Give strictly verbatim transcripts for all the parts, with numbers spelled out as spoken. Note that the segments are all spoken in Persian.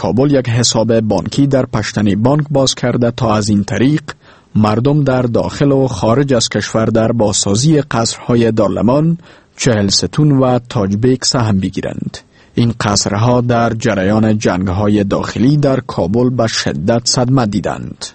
کابل یک حساب بانکی در پشتنی بانک باز کرده تا از این طریق مردم در داخل و خارج از کشور در بازسازی قصرهای دارلمان، چهل ستون و تاج بیگ سهم بگیرند. این قصرها در جریان جنگ‌های داخلی در کابل به شدت صدمه دیدند.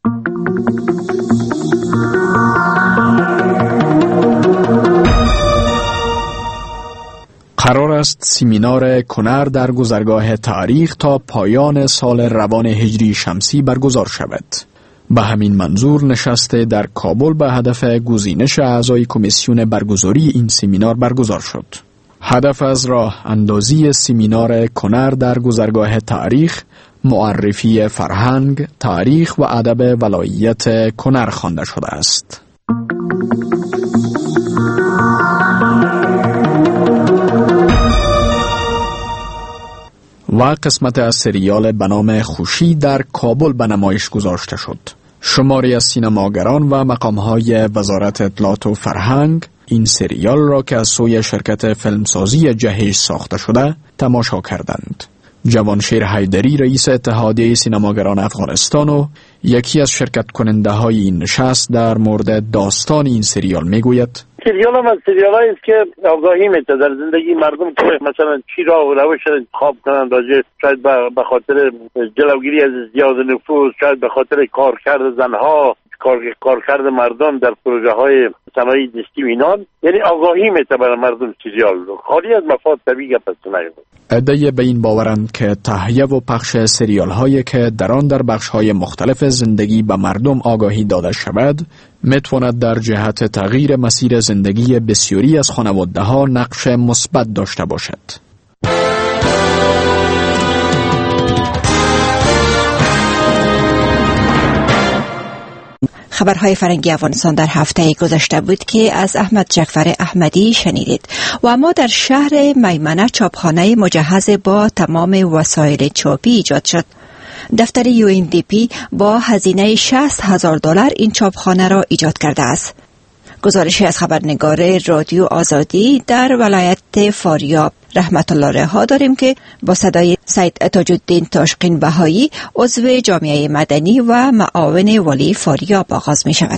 قرار است سمینار کنر در گذرگاه تاریخ تا پایان سال روان هجری شمسی برگزار شود. به همین منظور نشست در کابل به هدف گزینش اعضای کمیسیون برگزاری این سمینار برگزار شد. هدف از راه اندازی سمینار کنر در گذرگاه تاریخ معرفی فرهنگ، تاریخ و ادب ولایت کنر خوانده شده است. و قسمت از سریال به نام خوشی در کابل به نمایش گذاشته شد. شماری از سینماگران و مقامهای وزارت اطلاعات و فرهنگ این سریال را که از سوی شرکت فیلمسازی جهش ساخته شده تماشا کردند. جوانشیر حیدری رئیس اتحادیه سینماگران افغانستان و یکی از شرکت کننده های این نشست در مورد داستان این سریال میگوید: سریال هم از سریال هایی است که آگاهی میده در زندگی مردم که مثلا چی را و روش انتخاب کنند، راجع شاید به خاطر جلوگیری از زیاد نفوذ، شاید به خاطر کارکرد زنها، کار کارکرد مردم در پروژه های صنایع دستی و اینان، یعنی آگاهی میده برای مردم سریال رو، خالی از مفاد طبیعی گپ است نگه. عده‌ای به این باورند که تهیه و پخش سریال هایی که در آن در بخش های مختلف زندگی به مردم آگاهی داده شود میتواند در جهت تغییر مسیر زندگی بسیاری از خانواده ها نقش مثبت داشته باشد. خبرهای فرنگی افغانستان در هفته گذشته بود که از احمد جعفر احمدی شنیدید. و اما در شهر میمنه چاپخانه مجهز با تمام وسایل چاپی ایجاد شد. دفتر یو ان دی پی با هزینه شصت هزار دلار این چاپخانه را ایجاد کرده است. گزارشی از خبرنگار رادیو آزادی در ولایت فاریاب رحمت الله رها داریم که با صدای سید تاج الدین تاشقین بهایی عضو جامعه مدنی و معاون والی فاریاب آغاز می شود.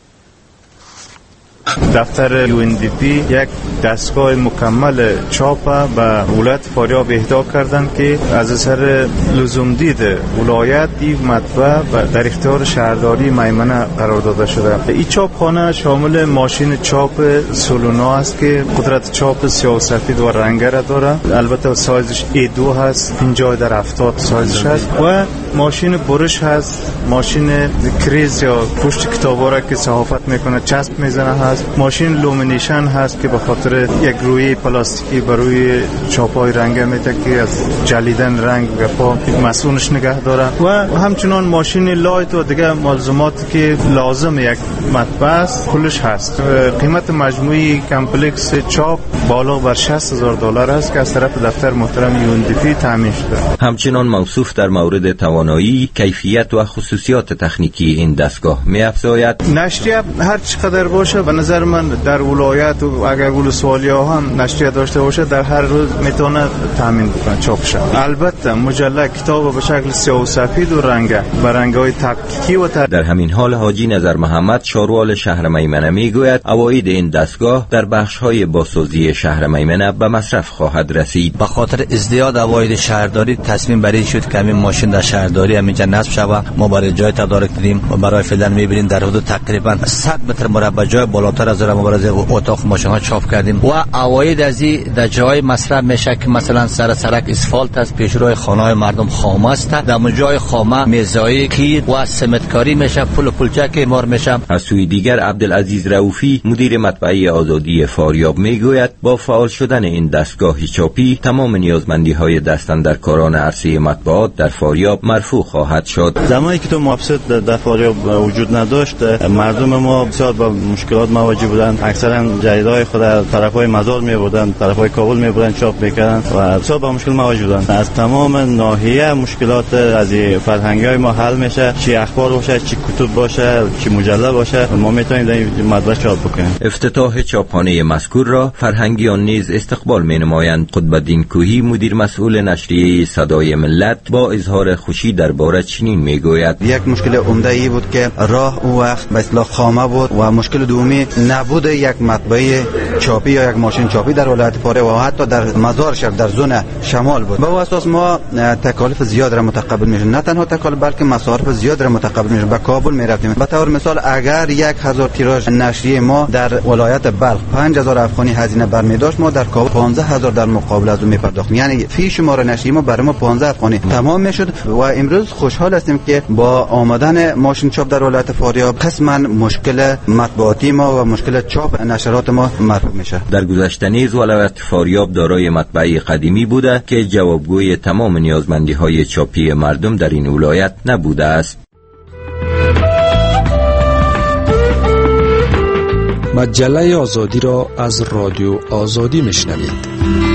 دفتر یو ان دی پی یک دستگاه مکمل چاپ به ولایت فاریاب اهدا کردند که از اثر لزوم دید ولایت این مطبع در اختیار شهرداری میمنه قرار داده شده. این چاپخانه شامل ماشین چاپ سولونا است که قدرت چاپ سیاه سفید و رنگه را داره. البته سایزش ای دو هست، پنجاه در هفتاد سایزش هست و ماشین برش هست، ماشین کریز یا پشت کتابا را که صحافت میکنه چسب میزنه هست، ماشین لومینیشن هست که به خاطر یک روی پلاستیکی بر روی چاپای رنگه میده که از جلیدن رنگ و پا مسئولش نگه داره و همچنان ماشین لایت و دیگه ملزوماتی که لازم یک مطبع است کلش هست. قیمت مجموعی کمپلکس چاپ بالا بر شصت هزار دلار است که از طرف دفتر محترم یو ان دی پی تامین شده. همچنان موصوف در مورد توانایی، کیفیت و خصوصیات تکنیکی این دستگاه می‌افزاید. نشریه هر چقدر باشه به نظر من در ولایت و اگر ولسوالی‌ها هم نشریه داشته باشه در هر روز میتونه تامین بکنه چاپ شه. البته مجله کتاب به شکل سیاه و سفید و رنگه با رنگ‌های تاکتیکی و تر... در همین حال حاجی نظر محمد شاروال شهر میمنه میگوید عواید این دستگاه در بخش‌های بازسازی شهر میمنه به مصرف خواهد رسید. به خاطر ازدیاد عواید شهرداری تصمیم بر این شد که همین ماشین در شهرداری همینجا نصب شود. ما برای جای تدارک دادیم و برای فعلا می‌بینیم در حدود تقریبا صد متر مربع جای بالاتر از مبارزه اتاق ماشین ها چاپ کردیم و عواید از این در جای مصرف میشه که مثلا سر سرک اسفالت است، پیشروی خانه‌های مردم خامه است، در جای خامه میزایی کیر و سمتکاری میشه، پل پلچک مار میشه. از سوی دیگر عبدالعزیز رؤوفی مدیر مطبعه آزادی فاریاب میگوید با فعال شدن این دستگاه چاپی تمام نیازمندی‌های دستاندرکاران عرصه مطبوعات در فاریاب مرفوع خواهد شد. زمانی که تو مؤسسات در فاریاب وجود نداشت مردم ما بسیار با مشکلات مواجه بودن. اکثرا جریده‌های خود از طرفای مزار می‌بردن، طرفای کابل می‌بردن چاپ می‌کردن و بسیار با مشکل مواجه بودن. از تمام ناحیه مشکلات از فرهنگ‌های ما حل میشه، چی اخبار باشه، چی کتب باشه، چی مجله باشه، ما میتونیم در این مطبع چاپ بکنیم. افتتاح چاپخانه مذکور را فرهنگیان نیز استقبال می‌نمایند. قطب‌الدین کوهی مدیر مسئول نشریه صدای ملت با اظهار خوشی درباره چنین میگوید: یک مشکل عمده ای بود که راه او وقت به اصطلاح خامه بود و مشکل دومی نبود یک مطبعه چاپی یا یک ماشین چاپی در ولایت فاریاب و حتی در مزار شهر در زون شمال بود. به اساس ما تکالیف زیاد را متقبل میشیم، نه تنها تکالیف بلکه مصارف زیاد را متقبل میشیم. به کابل میرفتیم، به طور مثال اگر یک هزار تیراژ نشریه ما در ولایت بلخ پنج هزار افغانی هزینه برمی‌داشت، ما در کابل پانزده هزار در مقابل از اون میپرداختیم. یعنی فی شمار نشریه ما برای ما پانزده افغانی تمام میشد و امروز خوشحال هستیم که با آمدن ماشین چاپ در ولایت فاریاب قسما مشکل مطبوعاتی ما و مشکل چاپ نشرات ما مرفوع میشه. در گذشته نیز ولایت فاریاب دارای مطبعه قدیمی بوده که جوابگوی تمام نیازمندی‌های چاپی مردم در این ولایت نبوده است. مجله آزادی را از رادیو آزادی میشنوید.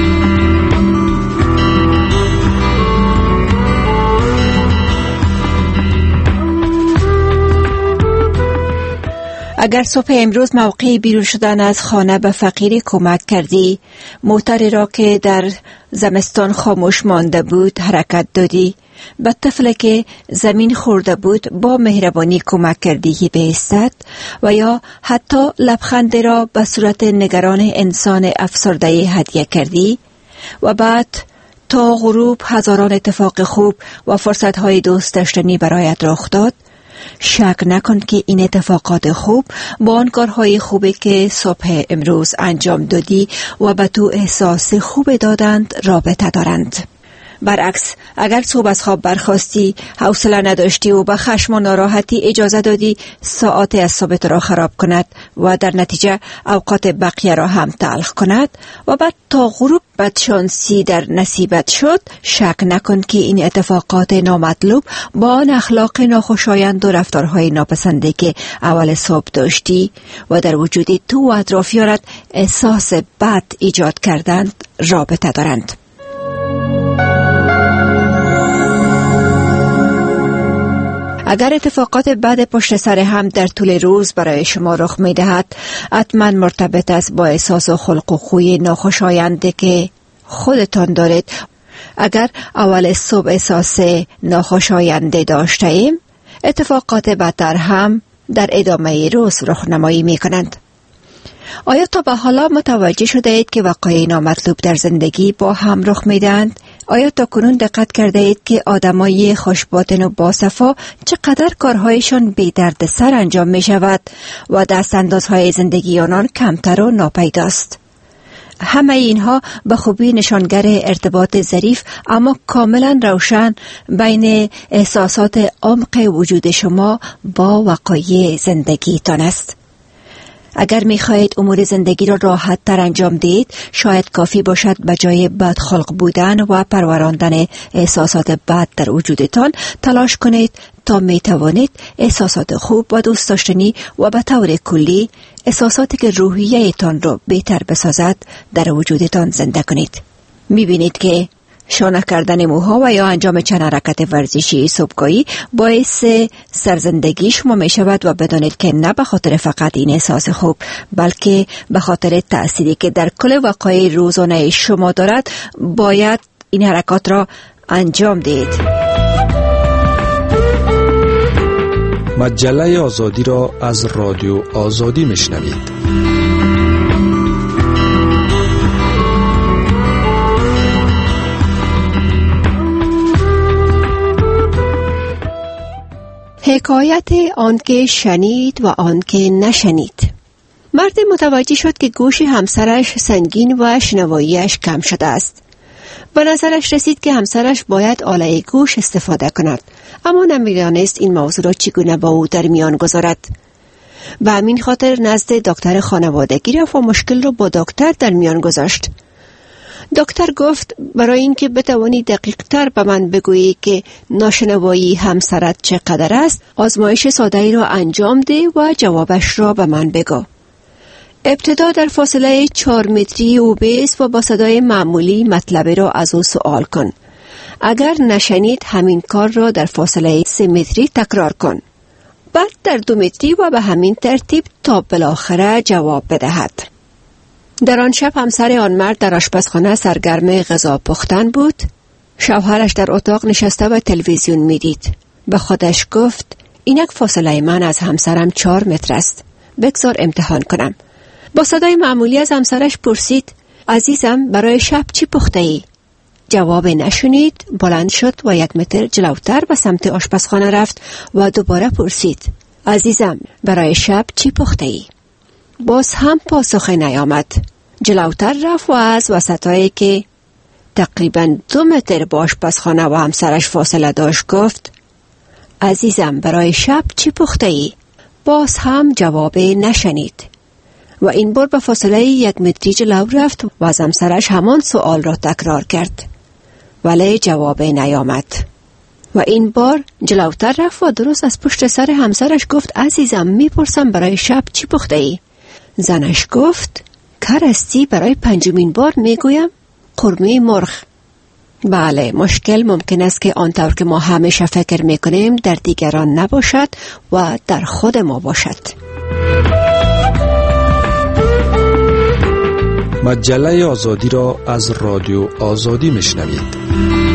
اگر صبح امروز موقع بیرون شدن از خانه به فقیری کمک کردی، موتری را که در زمستان خاموش مانده بود حرکت دادی، به طفلی که زمین خورده بود با مهربانی کمک کردی که بایستد، و یا حتی لبخند را به صورت نگران انسان افسرده هدیه کردی و بعد تا غروب هزاران اتفاق خوب و فرصت‌های دوست داشتنی برایت رخ داد، شک نکن که این اتفاقات خوب با آن کارهای خوبی که صبح امروز انجام دادی و به تو احساس خوب دادند رابطه دارند. برعکس، اگر صبح از خواب برخاستی، حوصله نداشتی و به خشم و ناراحتی اجازه دادی ساعات از صبح را خراب کند و در نتیجه اوقات بقیه را هم تلخ کند و بعد تا غروب بدشانسی در نصیبت شد، شک نکن که این اتفاقات نامطلوب با آن اخلاق ناخوشایند و رفتارهای ناپسنده که اول صبح داشتی و در وجود تو و اطرافیانت احساس بد ایجاد کردند رابطه دارند. اگر اتفاقات بد پشت سر هم در طول روز برای شما رخ می دهد، حتما مرتبط است با احساس و خلق و خوی ناخوشاینده که خودتان دارید. اگر اول صبح احساس ناخوشاینده داشته ایم، اتفاقات بدتر هم در ادامه روز رخنمایی می کنند. آیا تا به حالا متوجه شده اید که وقایع نامطلوب در زندگی با هم رخ می دهند؟ آیا تا کنون دقت کرده اید که آدمای خوشباطن و باصفا چقدر کارهایشان بی درد سر انجام می شود و دست اندازهای زندگی آنان کمتر و ناپیداست؟ همه اینها به خوبی نشانگر ارتباط ظریف اما کاملا روشن بین احساسات عمق وجود شما با وقایع زندگیتان است. اگر می‌خواهید امور زندگی را راحت تر انجام دهید، شاید کافی باشد به جای بدخلق بودن و پروراندن احساسات بد در وجودتان تلاش کنید تا می‌توانید احساسات خوب و دوست داشتنی و به طور کلی احساساتی که روحیه‌تان را بهتر بسازد در وجودتان زنده کنید. می‌بینید که شانه کردن موها و یا انجام چند حرکت ورزشی صبحگاهی باعث سرزندگی شما می شود و بدانید که نه به خاطر فقط این احساس خوب، بلکه به خاطر تأثیری که در کل وقایع روزانه شما دارد باید این حرکات را انجام دهید. مجله آزادی را از رادیو آزادی میشنوید. حکایت آنکه شنید و آنکه نشنید. مرد متوجه شد که گوش همسرش سنگین و شنواییش کم شده است. به نظرش رسید که همسرش باید آله گوش استفاده کند، اما نمی‌دانست این موضوع را چگونه با او در میان گذارد. به همین خاطر نزد دکتر خانوادگی رفت و مشکل را با دکتر در میان گذاشت. دکتر گفت برای اینکه بتوانی دقیق تر به من بگویی که ناشنوایی همسرت چقدر است، آزمایش ساده ای را انجام ده و جوابش را به من بگو. ابتدا در فاصله چهار متری او بیست و با صدای معمولی مطلب را از او سوال کن. اگر نشنید همین کار را در فاصله سه متری تکرار کن. بعد در دو متری و به همین ترتیب تا بالاخره جواب بدهد. در آن شب همسر آن مرد در آشپزخانه سرگرم غذا پختن بود. شوهرش در اتاق نشسته و تلویزیون میدید. به خودش گفت اینک فاصله من از همسرم چهار متر است. بگذار امتحان کنم. با صدای معمولی از همسرش پرسید عزیزم برای شب چی پخته ای؟ جواب نشنید، بلند شد و یک متر جلوتر به سمت آشپزخانه رفت و دوباره پرسید عزیزم برای شب چی پخته ای؟ باز هم پاسخ نیامد. جلوتر رفت و از وسطایی که تقریبا دو متر با آشپزخانه و همسرش فاصله داشت گفت عزیزم برای شب چی پخته ای؟ باز هم جواب نشنید و این بار به فاصله یک متری جلو رفت و از همسرش همان سوال را تکرار کرد ولی جواب نیامد و این بار جلوتر رفت و درست از پشت سر همسرش گفت عزیزم میپرسم برای شب چی پخته ای؟ زنش گفت کرستی برای پنجمین بار میگویم قرمه مرغ. بله، مشکل ممکن است که آنطور که ما همیشه فکر میکنیم در دیگران نباشد و در خود ما باشد. مجله آزادی را از رادیو آزادی میشنوید.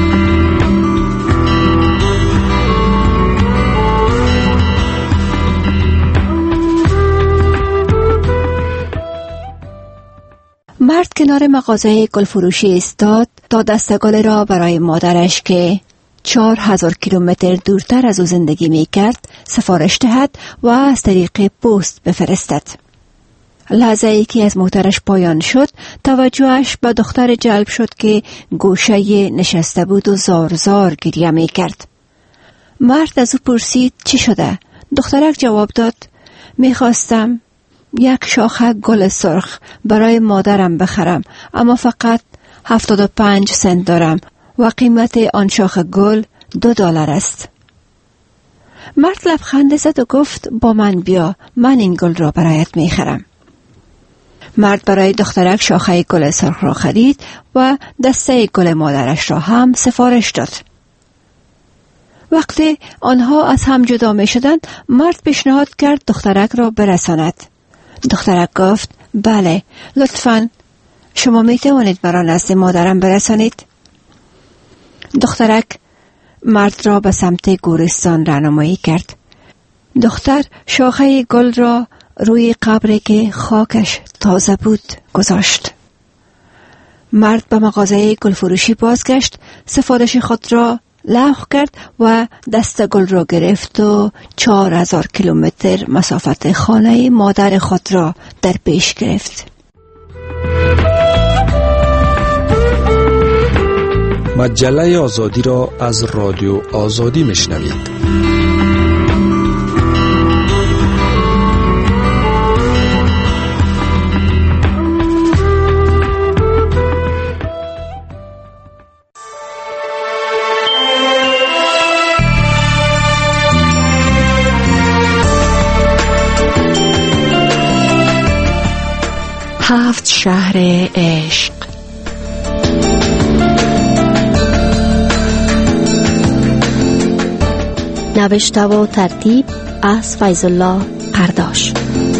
مرد کنار مغازه گل فروشی ایستاد تا دستگل را برای مادرش که چهار هزار کیلومتر دورتر از او زندگی می کرد سفارش دهد و از طریق پست بفرستد. لحظه ای که از موترش پایان شد توجهش به دختر جلب شد که گوشه نشسته بود و زار زار گریه می کرد. مرد از او پرسید چی شده؟ دخترک جواب داد می خواستم یک شاخه گل سرخ برای مادرم بخرم اما فقط هفتاد و پنج سنت دارم و قیمت آن شاخه گل دو دلار است. مرد لبخند زد و گفت با من بیا، من این گل را برایت میخرم. مرد برای دخترک شاخه گل سرخ را خرید و دسته گل مادرش را هم سفارش داد. وقتی آنها از هم جدا می شدند مرد پیشنهاد کرد دخترک را برساند. دخترک گفت بله، لطفاً شما می توانید مرا نزد مادرم برسانید؟ دخترک مرد را به سمت گورستان راهنمایی کرد. دختر شاخه گل را روی قبری که خاکش تازه بود گذاشت. مرد به مغازه گل فروشی بازگشت، سفارش خود را لغو کرد و دست گل را گرفت و چهار هزار کیلومتر مسافت خانه مادر خود را در پیش گرفت. مجله آزادی را از رادیو آزادی میشنوید. هفت شهر عشق. نوشته و ترتیب از فیض الله قرداش.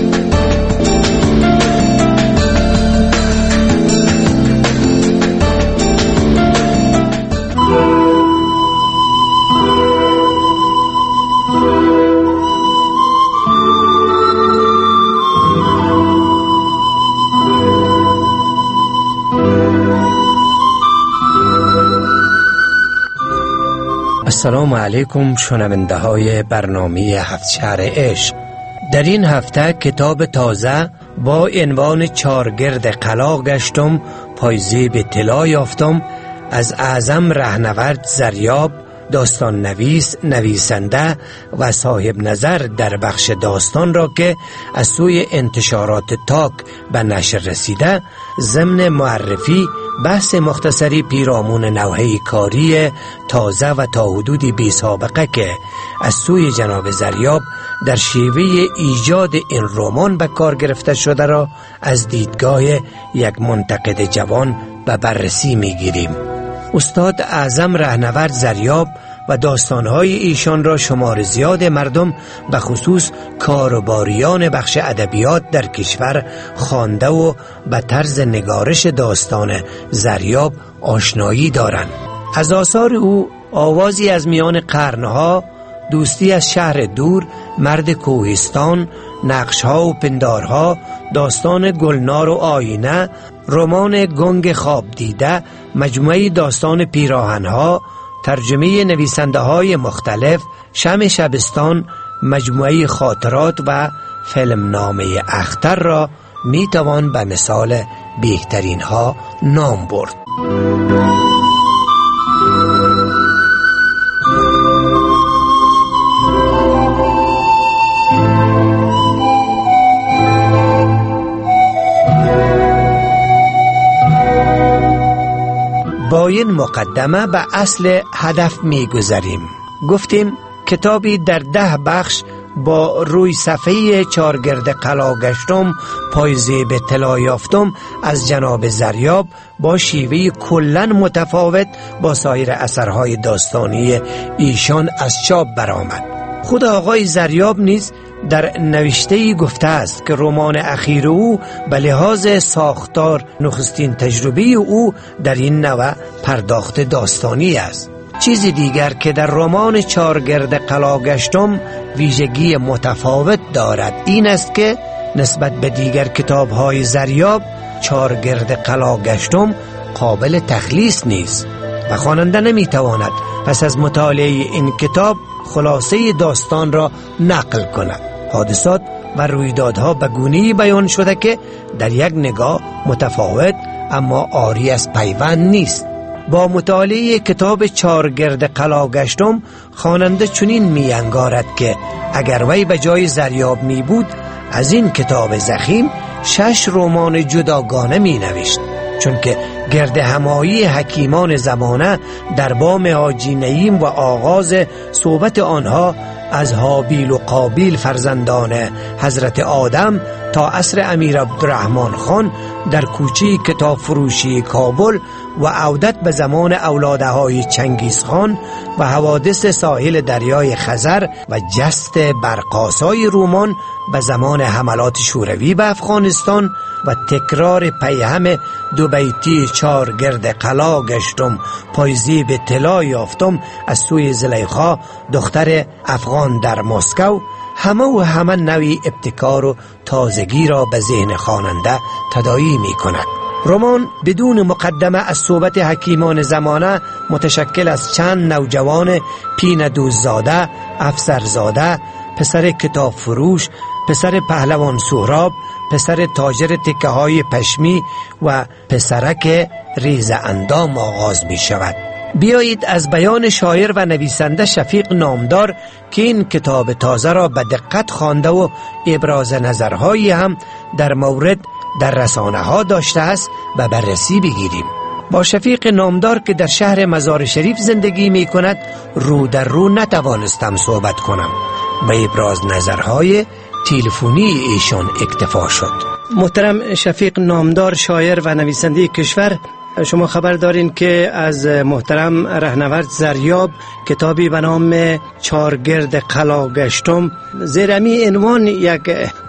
السلام علیکم شنونده های برنامه هفت شهر عشق. در این هفته کتاب تازه با عنوان چارگرد قلا گشتم پایزیب طلا یافتم از اعظم رهنورد زریاب، داستان نویس، نویسنده و صاحب نظر در بخش داستان را که از سوی انتشارات تاک به نشر رسیده، ضمن معرفی بحث مختصری پیرامون نوحه کاری تازه و تا حدودی بی سابقه که از سوی جناب زریاب در شیوه ایجاد این رمان به کار گرفته شده را از دیدگاه یک منتقد جوان به بررسی میگیریم. استاد اعظم رهنورد زریاب و داستانهای ایشان را شمار زیاد مردم به خصوص کاروباریان بخش ادبیات در کشور خوانده و به طرز نگارش داستان زریاب آشنایی دارند. از آثار او آوازی از میان قرنها، دوستی از شهر دور، مرد کوهستان، نقشها و پندارها، داستان گلنار و آینه، رمان گنگ خواب دیده، مجموعه داستان پیراهنها، ترجمه نویسنده های مختلف، شمع شبستان، مجموعه خاطرات و فیلمنامه اختر را می توان به مثال بهترین ها نام برد. با این مقدمه به اصل هدف می گذریم. گفتیم کتابی در ده بخش با روی صفحه چارگرد قلاگشتم پایزیب طلا یافتم از جناب زریاب با شیوه کلن متفاوت با سایر اثرهای داستانی ایشان از چاپ برآمد. خود آقای زریاب نیز در نوشته‌ای گفته است که رمان اخیر او به لحاظ ساختار نخستین تجربه او در این نوع پرداخت داستانی است. چیزی دیگر که در رمان چارگرد قلاگشتم ویژگی متفاوت دارد این است که نسبت به دیگر کتاب‌های زریاب چارگرد قلاگشتم قابل تخلیص نیست و خواننده نمی‌تواند پس از مطالعه این کتاب خلاصه داستان را نقل کند. حادثات و رویدادها به گونه‌ای بیان شده که در یک نگاه متفاوت اما عاری از پیوند نیست. با مطالعه کتاب چارگرد قلاگشتم خواننده چنین می انگارد که اگر وی به جای زریاب می بود از این کتاب ضخیم شش رمان جداگانه می نوشت، چون که گرد همایی حکیمان زمانه در بام حاجی نعیم و آغاز صحبت آنها از هابیل و قابیل فرزندان حضرت آدم تا عصر امیر عبدالرحمن خان در کوچه کتاب فروشی کابل و عودت به زمان اولادهای چنگیز خان و حوادث ساحل دریای خزر و جست برقاسای رومان به زمان حملات شوروی به افغانستان و تکرار پیهم دو بیتی چارگرد قلاگشتم پایزیب طلا یافتم از سوی زلیخا دختر افغان در مسکو، همه و همه نوی ابتکار و تازگی را به ذهن خواننده تداعی می کند. رمان بدون مقدمه از صحبت حکیمان زمانه متشکل از چند نوجوان پین دوززاده، افسرزاده، پسر کتاب فروش، پسر پهلوان سهراب، پسر تاجر تکه های پشمی و پسرک ریز اندام آغاز می شود. بیایید از بیان شاعر و نویسنده شفیق نامدار که این کتاب تازه را به دقت خوانده و ابراز نظرهایی هم در مورد در رسانه ها داشته است به بررسی بگیریم. با شفیق نامدار که در شهر مزار شریف زندگی می کند رو در رو نتوانستم صحبت کنم. به ابراز نظرهای تلفنی ایشان اکتفا شد. محترم شفیق نامدار، شاعر و نویسنده کشور، شما خبر دارین که از محترم رهنورد زریاب کتابی به نام چارگرد قلاگشتم زیر امی عنوان یک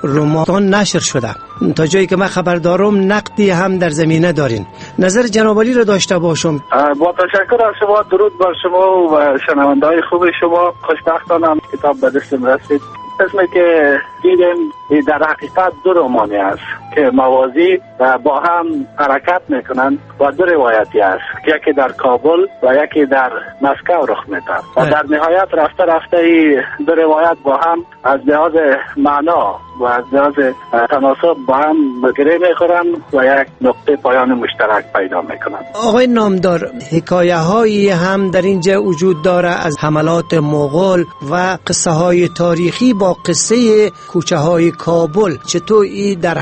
رمان نشر شده. تا جایی که من خبر دارم نقدی هم در زمینه دارین. نظر جناب عالی را داشته باشم. با تشکر از شما، درود بر شما و شنونده‌های خوب شما. خوشبختانم کتاب به دستم رسید. اسمی که دیدیم در حقیقت دو رمانی است که موازی و با هم حرکت میکنند و دو روایتی است، یکی در کابل و یکی در مسکو رخ میدهد و در نهایت رفته رفته دو روایت با هم از لحاظ معنا و از لحاظ تناسب با هم گره میخورن و یک نقطه پایان مشترک پیدا میکنن. آقای نامدار، حکایه هایی هم در اینجا وجود داره از حملات مغول و قصه های تاریخی با قصه کوچه های کابل، چطور ای در هم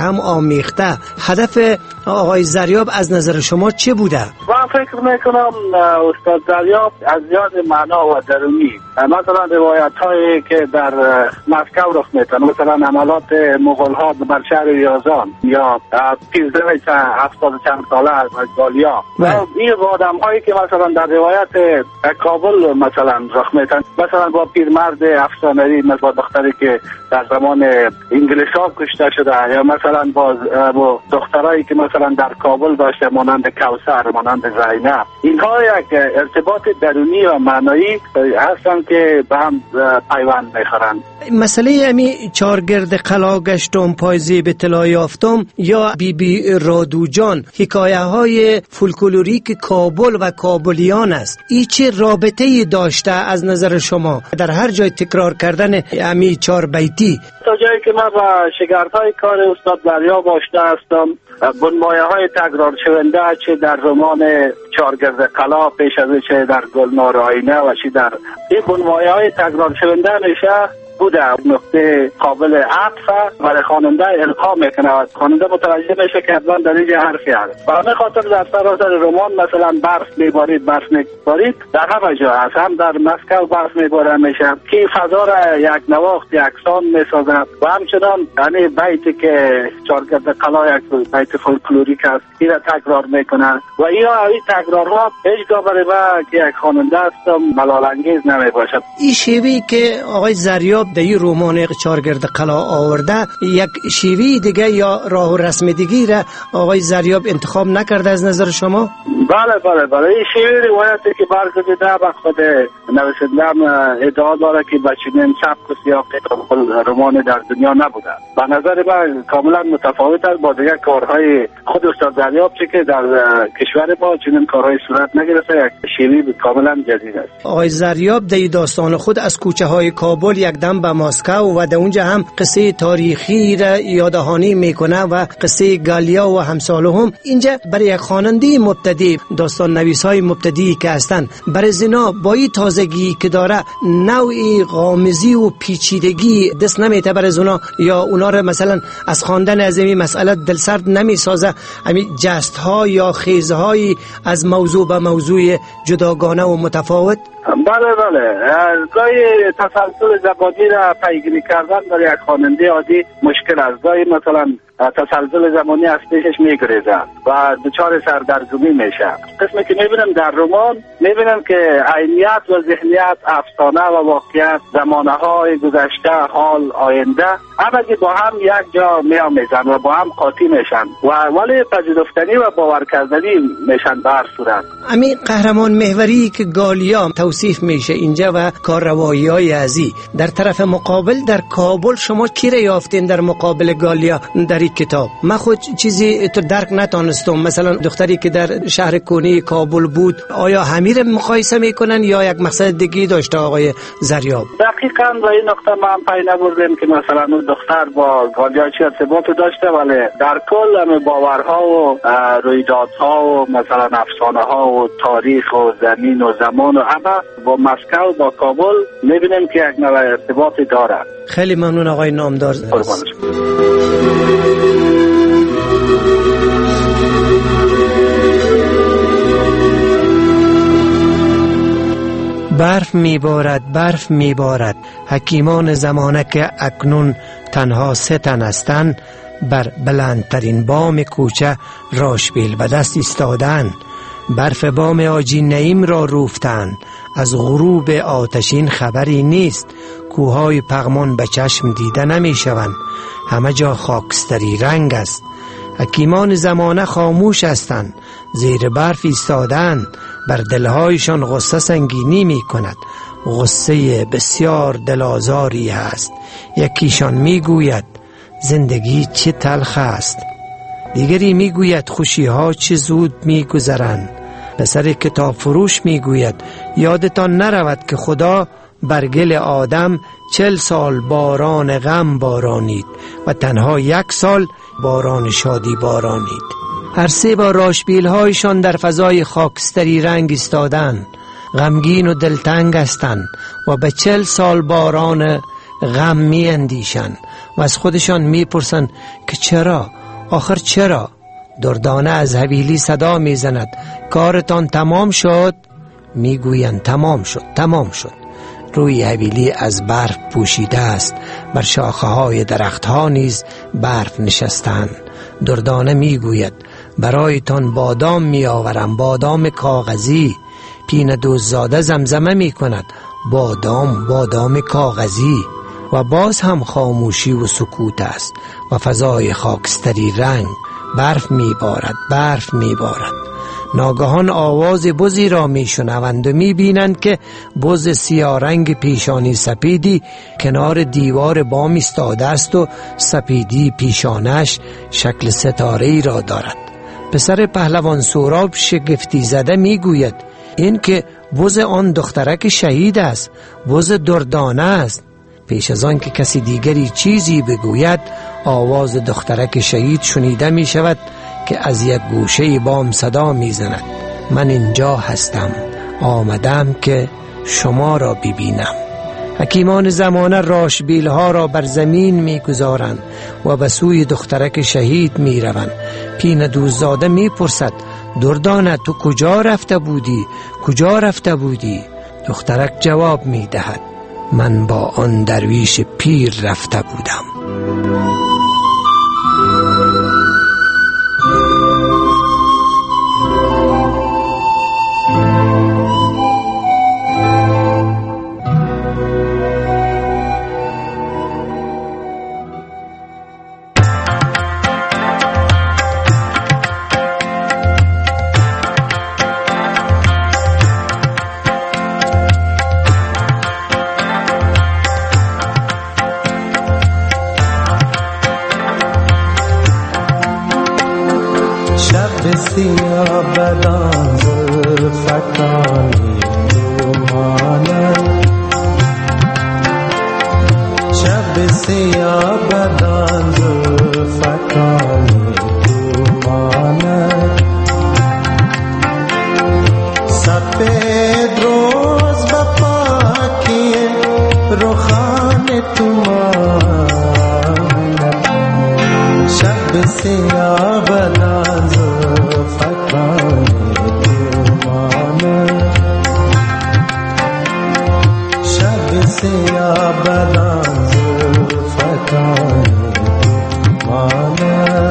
آمیخته. هدف آقای زریاب از نظر شما چه بوده؟ من فکر میکنم استاد زریاب از یاد معنا و درونی، مثلا روایت هایی که در مسکو رخ میتن، مثلا عملات مغول ها بر شهر یازان یا پیزدوی هفتاد چند ساله از گالیا، این آدم هایی که مثلا در روایت کابل مثلا رخ میتن، مثلا با پیرمرد افسانه‌ای مثلا دختری که در زمان انگلیس ها کشته شده، یا مثلا با, با دخترایی که مثلا در کابل داشته مانند کوثر، مانند زینب، اینها یک ارتباط درونی و معنایی هستن که به هم پیوند میخورند. مسئله امی چارگرد قلا گشتم پایزی به طلا یافتم یا بی بی رادو جان حکایه های فولکلوریک کابل و کابلیان است. این چه رابطه‌ای داشته از نظر شما در هر جای تکرار کردن امی چار بیتی؟ تا جایی که من با شگردهای کار استاد زریاب آشنا هستم، بنمایه های تکرار شونده چه در رمان چارگرد قلا پیش از چه در گلنار آینه و چه در این بنمایه های تکرار شونده میشه بوده نقطه قابل عطف برای خواننده القا میکنه و خواننده متوجه میشه که حتما در اینجا حرفی هست. و همه خاطر در سراسر رمان مثلا برف میبارید برف میبارید در همه جا هست، هم در مسکو برف میباره میشه که فضا را یک نواخت یکسان میسازه و همچنان یعنی بیتی که چارگرد قلا یک بیت فولکلوریک است این را تکرار میکنه و یا این تکرارها هیچگاه برای من که یک خواننده هستم ملال انگیز نمیباشد. این شیوهی که آقای زریاب در این رمان چارگرد قلا آورده یک شیوه دیگه یا راه و رسم دیگه را آقای زریاب انتخاب نکرده از نظر شما؟ بله بله بله این شیوه روایتی که برگزیده به خود نویسنده‌ام ادعا داره که به چنین سبک و سیاق رمان در دنیا نبوده. به نظر من کاملا متفاوت است با دیگر کارهای خود استاد زریاب که در کشور ما چنین کارهای صورت نگرفته، یک شیوه کاملا جدید است. آقای زریاب در داستان خود از کوچه های کابل یک دم به مسکو و در اونجا هم قصه تاریخی را یاددهانی میکنه و قصه گالیا و همساله هم. اینجا برای یک خواننده مبتدی، داستان نویس های مبتدی که هستن، برای زنا با این تازگی که داره نوعی غامضی و پیچیدگی دست نمیته برای زنا یا اونا را مثلا از خواندن از این مسئله دلسرد نمیسازه، همین جست ها یا خیزه های از موضوع به موضوع جداگانه و متفاوت. بله بله گاهی تسلسل زبانی را پیگیری کردن برای یک خواننده عادی مشکل است. گاهی مثلا تسلسل زمانی از پیشش میگریزه و دچار سردرگمی میشه. قسمی که میبینم در رمان میبینم که عینیت و ذهنیت، افسانه و واقعیت، زمانه های گذشته، حال، آینده همگی با هم یک جا میآمیزن و با هم قاطی میشن و ولی پذیرفتنی و باور کردنی میشن به هر صورت. همین قهرمان محوری که گالیا توصیف میشه اینجا و کارروایی های ازی، در طرف مقابل در کابل شما کی را یافتین در مقابل گالیا در این کتاب؟ من خود چیزی تو درک نتانستم. مثلا دختری که در شهر کنی کابل بود، آیا همیر مقایسه میکنن یا یک مقصد دیگه داشته آقای زریاب؟ دقیقاً به این نقطه من پی نبردم که مثلا اون دختر با گالیا چه ارتباطی داشته، ولی در کل همه باورها و رویدادها و مثلا افسانه ها و تاریخ و زمین و زمان و همه با مسکو با کابل میبینیم که یک نوع ارتباطی داره. خیلی ممنون آقای نامدار. برف میبارد برف میبارد، حکیمان زمانه که اکنون تنها سه تن هستند بر بلندترین بام کوچه راشبیل به دست ایستادند. برف بام آجی نعیم را روفتند، از غروب آتشین خبری نیست. کوههای پغمان به چشم دیده نمی شوند، همه جا خاکستری رنگ است. حکیمان زمانه خاموش هستند، زیر برف ایستادند، بر دلهایشان غصه سنگینی می کند. غصه بسیار دلازاری هست. یکیشان می گوید زندگی چه تلخ است، دیگری می گوید خوشی ها چه زود می گذرند. پسر کتاب فروش می گوید یادتان نرود که خدا بر گل آدم چل سال باران غم بارانید و تنها یک سال باران شادی بارانید. هر سه با راشبیل هایشان در فضای خاکستری رنگ ایستادند، غمگین و دلتنگ هستند و به چل سال باران غم می اندیشند و از خودشان می پرسند که چرا آخر چرا؟ دردانه از حویلی صدا می زند کارتان تمام شد؟ می گویند تمام شد تمام شد. روی حویلی از برف پوشیده است، بر شاخه های درخت ها نیز برف نشستند. دردانه می گوید برایتان بادام می آورم، بادام کاغذی. پینه دوزاده زمزمه می کند بادام بادام کاغذی. و باز هم خاموشی و سکوت است و فضای خاکستری رنگ. برف می بارد برف می بارد. ناگهان آواز بزی را می شنوند و می بینند که بز سیاه رنگ پیشانی سپیدی کنار دیوار بام ایستاده است و سپیدی پیشانش شکل ستاره‌ای را دارد. پسر پهلوان سهراب شگفتی زده می گوید این که بز آن دخترک شهید است، بز دردانه است. پیش از آن که کسی دیگری چیزی بگوید آواز دخترک شهید شنیده می شود که از یک گوشه بام صدا می زند من اینجا هستم، آمدم که شما را ببینم. حکیمان زمانه راشبیل ها را بر زمین می گذارند و به سوی دخترک شهید می روند. پینه دوزاده می پرسد دردانه تو کجا رفته بودی؟ کجا رفته بودی؟ دخترک جواب می دهد من با آن درویش پیر رفته بودم. سیاه بدان زلفکانی رومانه شب سیاه بدان زلفکانی رومانه سفید روز بپاکی روخان تومانه شب سیاه بدان سیاه بدان زلفکانی مانه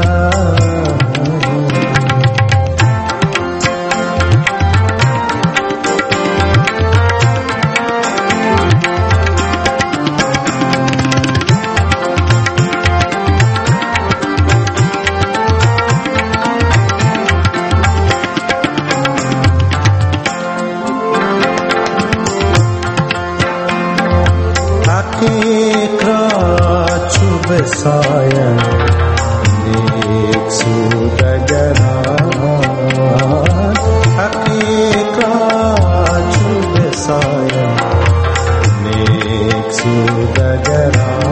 سایه نیک سودگران حقیقت چوب سایه نیک سودگران